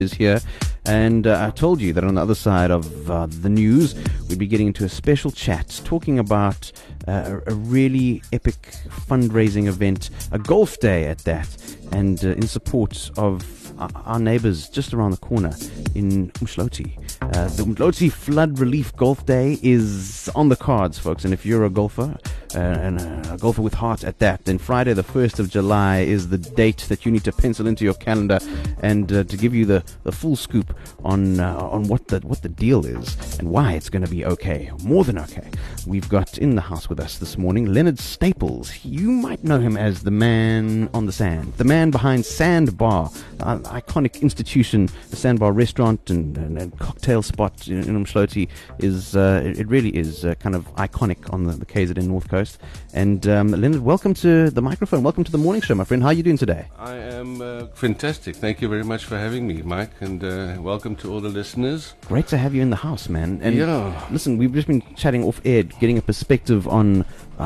is here, and I told you that on the other side of the news, we'd be getting into a special chat talking about a really epic fundraising event, a golf day at that, and in support of our neighbors just around the corner in Umdloti. The Umdloti Flood Relief Golf Day is on the cards, folks, and if you're a golfer, and a golfer with heart at that, then Friday the 1st of July is the date that you need to pencil into your calendar. And to give you the full scoop on what the deal is and why it's going to be okay, more than okay, we've got in the house with us this morning Leonard Staples. You might know him as the man on the sand, the man behind Sandbar, an iconic institution. The Sandbar restaurant and cocktail spot in Umdloti is it really is kind of iconic on the KZN North Coast. And Leonard, welcome to the microphone. Welcome to the morning show, my friend. How are you doing today? I am fantastic. Thank you very much for having me, Mike, and welcome to all the listeners. Great to have you in the house, man. And yeah, listen, we've just been chatting off air, getting a perspective on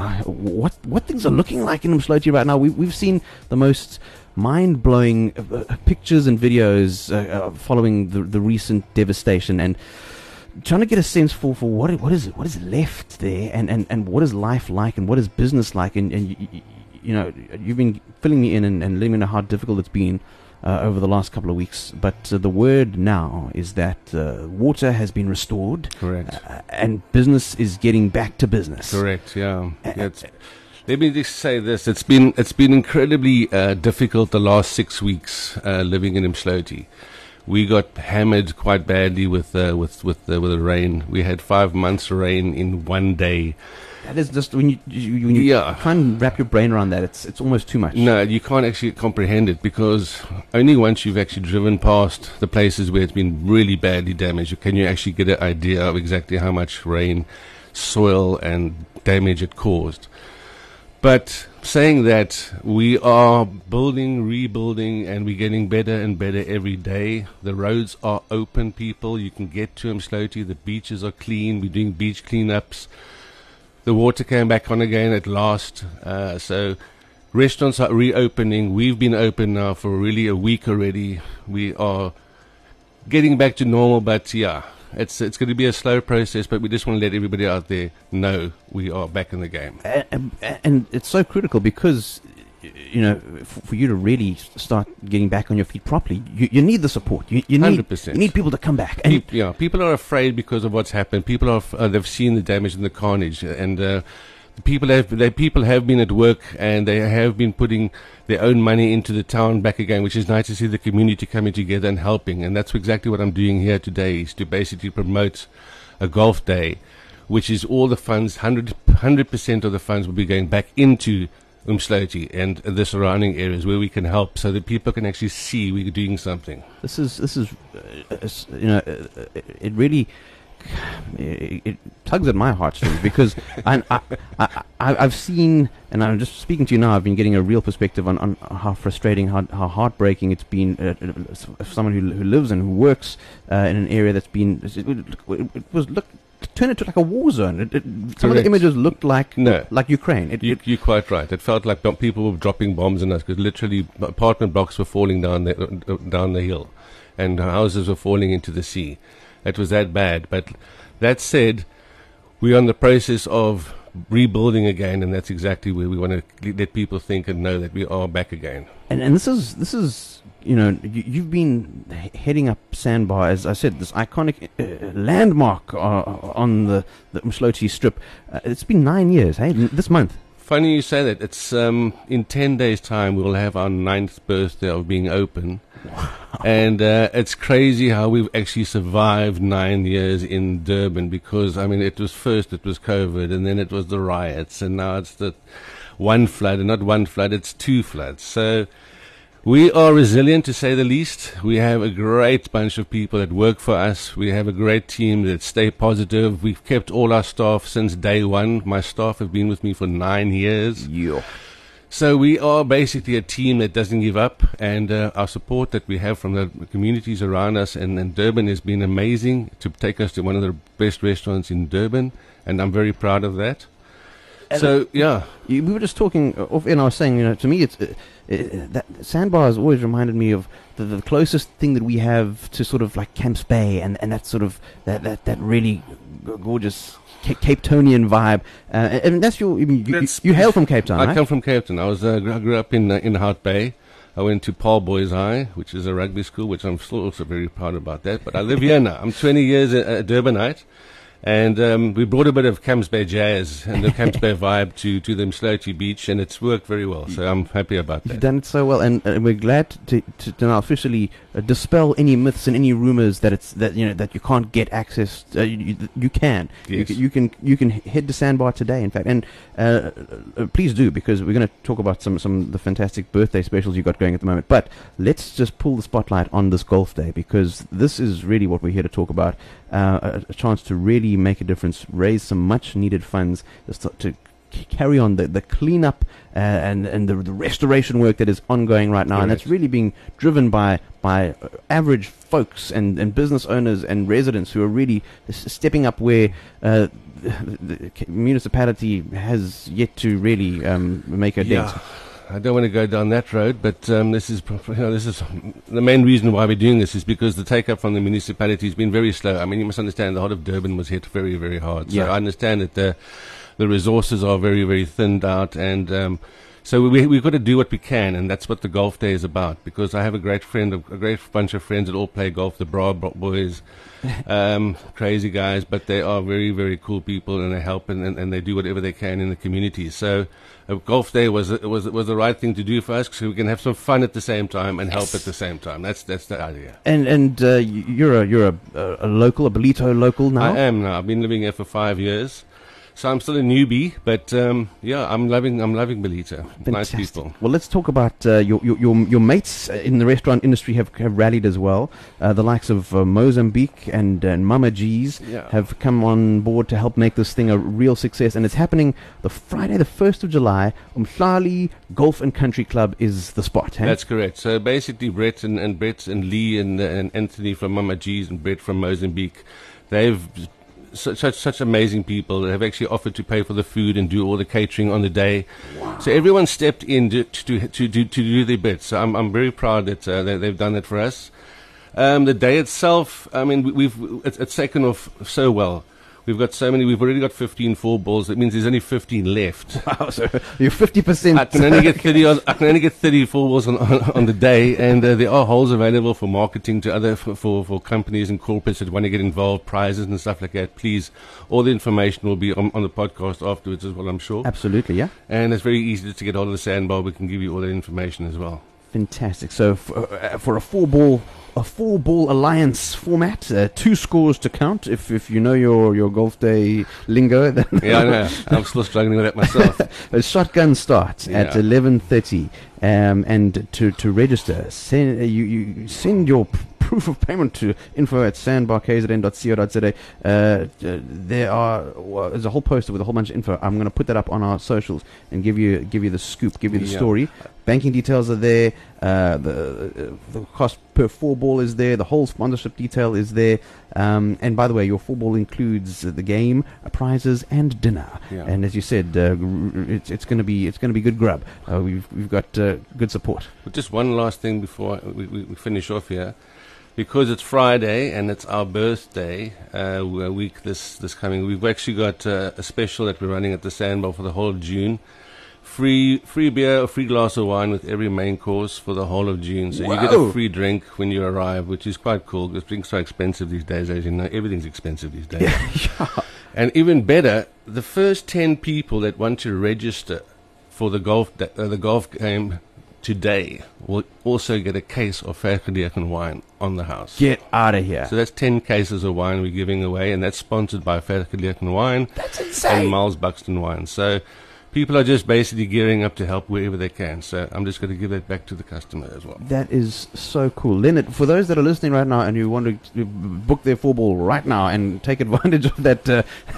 what things are looking like in Umdloti right now. We've seen the most mind-blowing pictures and videos following the recent devastation, and trying to get a sense for what is left there, and what is life like, and what is business like, and you know, you've been filling me in and letting me know how difficult it's been over the last couple of weeks. But the word now is that water has been restored. Correct. And business is getting back to business. Correct. Yeah. Let me just say this: it's been incredibly difficult the last 6 weeks living in Umdloti. We got hammered quite badly with the rain. We had 5 months rain in one day. That is just when you try and wrap your brain around that, it's almost too much. No, you can't actually comprehend it, because only once you've actually driven past the places where it's been really badly damaged can you actually get an idea of exactly how much rain, soil, and damage it caused. But saying that, we are building, rebuilding, and we're getting better and better every day. The roads are open, people. You can get to Umdloti. The beaches are clean. We're doing beach cleanups. The water came back on again at last. So restaurants are reopening. We've been open now for really a week already. We are getting back to normal, but yeah, it's going to be a slow process, but we just want to let everybody out there know we are back in the game. And it's so critical because, you know, for you to really start getting back on your feet properly, you need the support. You need 100%. You need people to come back. And People are afraid because of what's happened. People are they've seen the damage and the carnage, and people have been at work, and they have been putting their own money into the town back again, which is nice to see the community coming together and helping. And that's exactly what I'm doing here today, is to basically promote a golf day, which is all the funds, 100% of the funds will be going back into Umdloti and the surrounding areas where we can help, so that people can actually see we're doing something. This is you know, it really it tugs at my heartstrings because I've seen, and I'm just speaking to you now, I've been getting a real perspective on how frustrating, how heartbreaking it's been for someone who lives and who works in an area that's been, it was turned into like a war zone. Some of the images looked like Ukraine. You're quite right. It felt like people were dropping bombs on us, because literally apartment blocks were falling down the hill, and houses were falling into the sea. It was that bad. But that said, we're on the process of rebuilding again, and that's exactly where we want to let people think and know that we are back again. And this is you know, you've been heading up Sandbar, as I said, this iconic landmark on the Umdloti Strip. It's been 9 years, hey, this month. Funny you say that. It's in 10 days' time we'll have our 9th birthday of being open. Wow. And it's crazy how we've actually survived 9 years in Durban, because, I mean, it was COVID, and then it was the riots, and now it's the one flood, and not one flood, it's two floods. So we are resilient, to say the least. We have a great bunch of people that work for us. We have a great team that stay positive. We've kept all our staff since day one. My staff have been with me for 9 years. Yeah. So we are basically a team that doesn't give up, and our support that we have from the communities around us and Durban has been amazing to take us to one of the best restaurants in Durban, and I'm very proud of that. So, yeah. We were just talking off, and I was saying, to me, it's that Sandbar has always reminded me of the closest thing that we have to sort of like Camps Bay and that sort of that really gorgeous Cape Townian vibe. And that's you hail from Cape Town, I right? come from Cape Town. I grew up in Hout Bay. I went to Paul Boys High, which is a rugby school, which I'm still also very proud about that. But I live here now. I'm 20 years a Durbanite. And we brought a bit of Camps Bay jazz and the Camps Bay vibe to the Msloti Beach, and it's worked very well. So I'm happy about that. You've done it so well, and we're glad to now officially dispel any myths and any rumors that you can't get access. You can. Yes. You can head to Sandbar today. In fact, and please do, because we're going to talk about some of the fantastic birthday specials you got going at the moment. But let's just pull the spotlight on this golf day, because this is really what we're here to talk about. A chance to really make a difference, raise some much needed funds to carry on the cleanup and the restoration work that is ongoing right now. Correct. And that's really being driven by average folks and business owners and residents who are really stepping up where the municipality has yet to really make a dent. I don't want to go down that road, but this is the main reason why we're doing this is because the take-up from the municipality has been very slow. I mean, you must understand the heart of Durban was hit very, very hard. So I understand that the resources are very, very thinned out, and so we've got to do what we can, and that's what the golf day is about. Because I have a great bunch of friends that all play golf, the Bra boys, crazy guys, but they are very, very cool people, and they help and they do whatever they can in the community. So a golf day was the right thing to do for us, so we can have some fun at the same time and help at the same time. That's the idea. And you're a local, a Ballito local now. I am now. I've been living here for 5 years. So I'm still a newbie, but I'm loving Ballito. Fantastic. Nice people. Well, let's talk about your mates in the restaurant industry have rallied as well. The likes of Mozambique and Mama G's have come on board to help make this thing a real success, and it's happening the Friday, the 1st of July. Umhlali Golf and Country Club is the spot. Hey? That's correct. So basically, Brett and Lee and Anthony from Mama G's and Brett from Mozambique, they've such amazing people that have actually offered to pay for the food and do all the catering on the day. Wow. So everyone stepped in to do their bit. So I'm very proud that they've done that for us. The day itself, I mean, it's taken off so well. We've got so many. We've already got 15 4 balls. That means there's only 15 left. Wow! So you're 50%. I can only get 30. I can only get 30 4 balls on the day, and there are holes available for marketing to other for companies and corporates that want to get involved, prizes and stuff like that. Please, all the information will be on the podcast afterwards as well, I'm sure. Absolutely, yeah. And it's very easy to get hold of the Sandbar. We can give you all that information as well. Fantastic. So for a 4 ball alliance format, 2 scores to count. If you know your golf day lingo, then yeah, I know. I'm still struggling with that myself. A shotgun start at 11:30, and to register, you send your proof of payment to info@sandbarkzn.co.za. There's a whole poster with a whole bunch of info. I'm going to put that up on our socials and give you the scoop, give you the story. Banking details are there. The cost per 4 ball is there. The whole sponsorship detail is there. And by the way, your 4 ball includes the game, prizes, and dinner. Yeah. And as you said, it's going to be good grub. We've got good support. But just one last thing before we finish off here. Because it's Friday and it's our birthday week this coming, we've actually got a special that we're running at the Sandbar for the whole of June. Free beer or free glass of wine with every main course for the whole of June. So you get a free drink when you arrive, which is quite cool because drinks are expensive these days, as you know. Everything's expensive these days. Yeah. And even better, the first 10 people that want to register for the golf game today will also get a case of Vergelegen wine on the house. Get out of here. So that's 10 cases of wine we're giving away, and that's sponsored by Vergelegen Wine. That's insane. And Miles Buxton Wine. So people are just basically gearing up to help wherever they can. So I'm just going to give that back to the customer as well. That is so cool. Leonard, for those that are listening right now and who want to book their 4 ball right now and take advantage of that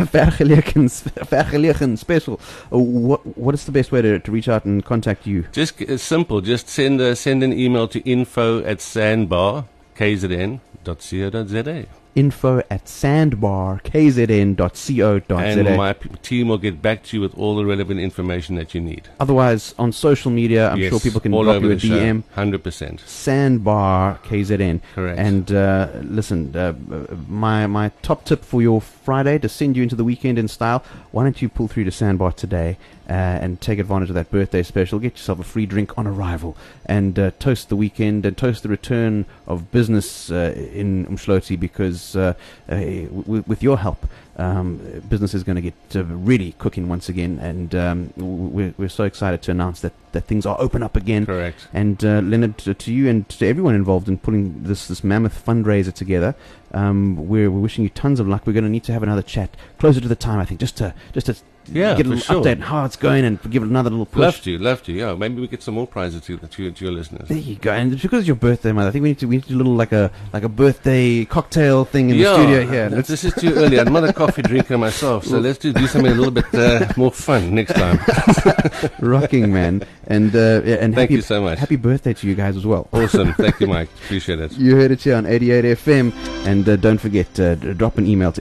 Vergelegen special, what is the best way to reach out and contact you? Just it's simple. Just send an email to info@sandbarkzn.co.za. info@sandbarkzn.co.za. And my team will get back to you with all the relevant information that you need. Otherwise, on social media, I'm sure people can all drop over you a the show. DM. 100%. Sandbar KZN. Correct. And listen, my top tip for your Friday to send you into the weekend in style, why don't you pull through to Sandbar today and take advantage of that birthday special. Get yourself a free drink on arrival and toast the weekend and toast the return of business in Umdloti, because with your help, business is going to get really cooking once again, and we're so excited to announce that things are open up again. Correct. And Leonard, to you and to everyone involved in putting this mammoth fundraiser together, we're wishing you tons of luck. We're going to need to have another chat closer to the time, I think, just to get a little update on how it's going and give it another little push. Love to. Yeah, maybe we get some more prizes to your listeners. There you go. And because it's your birthday month, I think we need to do a little like a birthday cocktail thing in the studio here. This is too early. I'm not a coffee drinker myself, so let's do something a little bit more fun next time. Rocking, man. And thank you so much. Happy birthday to you guys as well. Awesome. Thank you, Mike. Appreciate it. You heard it here on 88 FM. And don't forget, drop an email to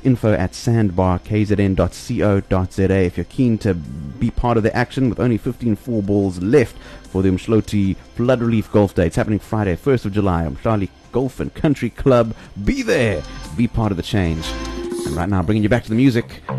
info@sandbarkzn.co.za if you're keen to be part of the action, with only 15 balls left for the Umdloti Flood Relief Golf Day. It's happening Friday, 1st of July. Umdlali Golf and Country Club. Be there. Be part of the change. And right now, bringing you back to the music.